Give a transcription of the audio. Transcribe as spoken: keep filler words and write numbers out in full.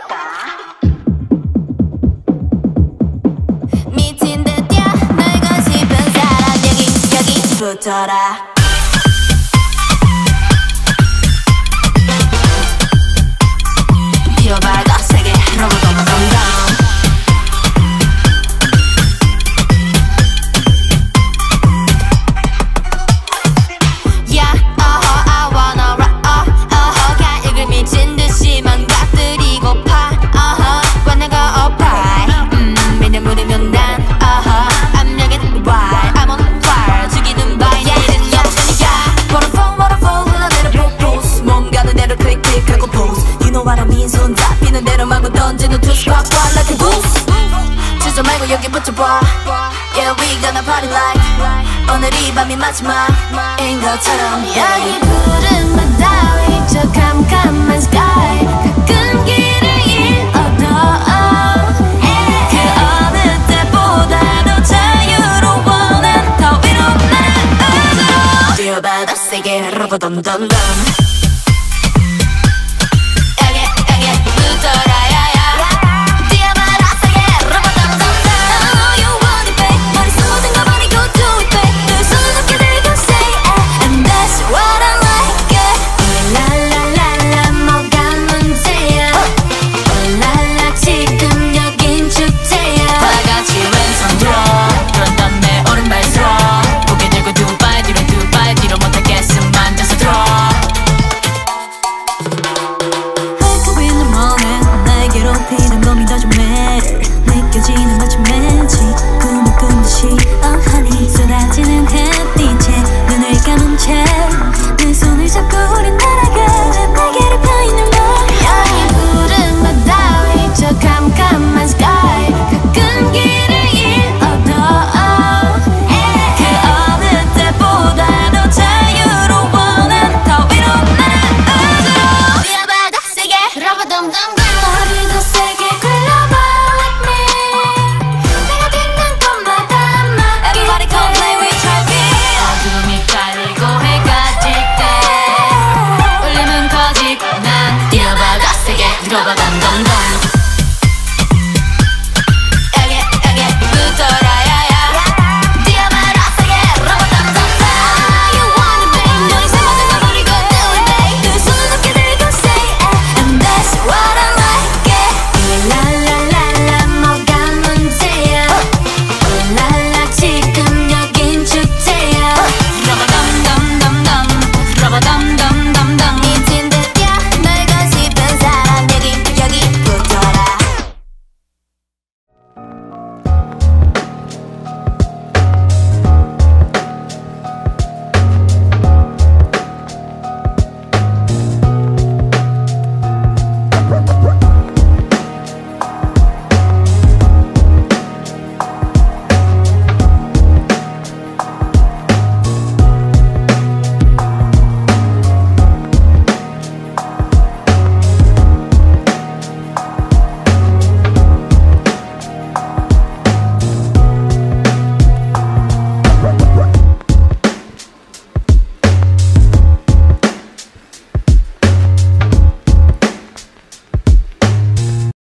미친 듯 뛰어 놀고 싶은 사람 여기 여기 붙어라. 뛰어봐 더 세게 러브덤덤덤. 손 잡히는 대로 마구 던지는 투스 꽉 꽉 like a boost. 주저 말고 여기 붙여봐. Yeah we gonna party like 오늘 이 밤이 마지막인 것처럼. 여기 푸른 바다 위 저 캄캄한 sky 가끔 길을 잃어도 그 어느 때보다도 자유로워 난 더 위로 나는 우주로 뛰어봐 더 세게 러브덤덤덤. 느껴지는 마침 매직 꿈을 꾼 듯이 oh honey 쏟아지는 햇빛에 눈을 감은 채 내 손을 잡고 우린 날아가 날개를 펴있는 너. 여기 푸른 바다 위 저 캄캄한 sky 가끔 길을 잃어도 그 어느 때보다도 자유로워 난 더 위로 나는 우주로 뛰어봐 더 세게 러브덤덤. 머리 더 세게 굴러봐. 뛰어봐 더 세게 들어봐 덤덤덤.